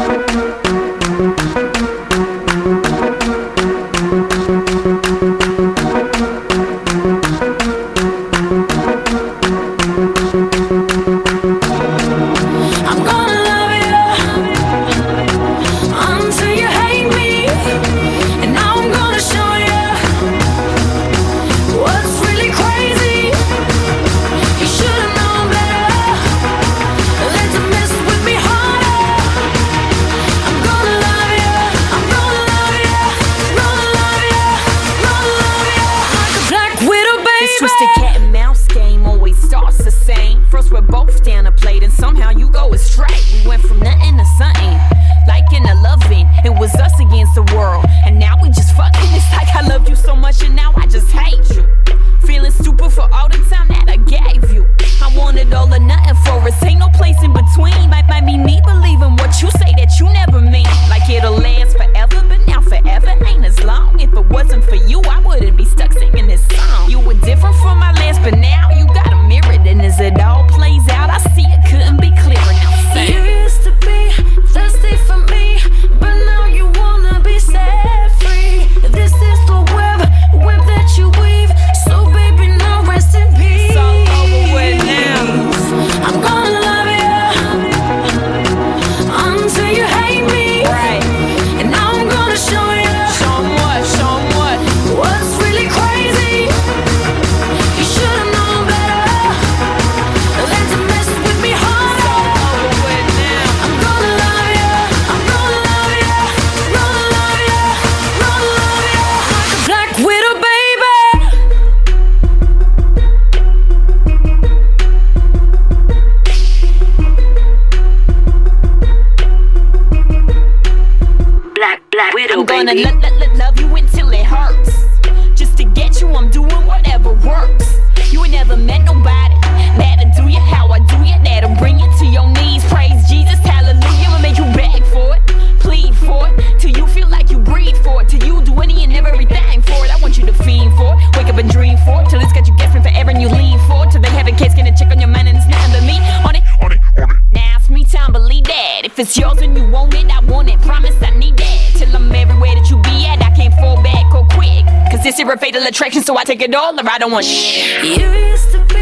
Twisted cat and mouse game always starts the same. First we're both down a plate and somehow you go astray. We went from nothing to something, like in a loving. It was us against the world, and now we just fucking. It's like I loved you so much and now I just hate you. Feeling stupid for all the time that I gave you. I wanted all or nothing for us, ain't no place in between. Might be me believing what you say that you never mean. Like it'll last forever, but now forever ain't as long. If it wasn't for you, I wouldn't be stuck singing this song. You were different from my last, but now you got a mirror. And as it all plays out, I see it couldn't be clearer. Now say you used to be thirsty for me, but now you wanna be set free. This is the web that you weave. So baby, now rest in peace. It's all over with now. I'm gonna love you until you hate me. Right. And now I'm gonna show you. Show 'em what, show 'em what. What's really crazy? You should've known better than to mess with me harder. It's all over with now. I'm gonna love you. I'm gonna love you. Gonna love you. Gonna love you like a black widow, baby. Black Widow, I'm gonna baby. love you until it hurts. Just to get you, I'm doing whatever works. You ain't never met nobody that'll do you how I do you. That'll bring you to your knees. Praise Jesus, hallelujah. I'ma make you beg for it, plead for it, till you feel like you breathe for it, till you do any and everything for it. I want you to fiend for it, wake up and dream for it, till it's got you guessing forever and you lean for it, till they have a case, get a check on your mind and it's nothing but me on it. Now it's me time, believe that. If it's yours and you want it, I want it. Promise I need that. Till I'm everywhere that you be at, I can't fall back or quick. Cause this is a fatal attraction, so I take it all or I don't want shit. You used to be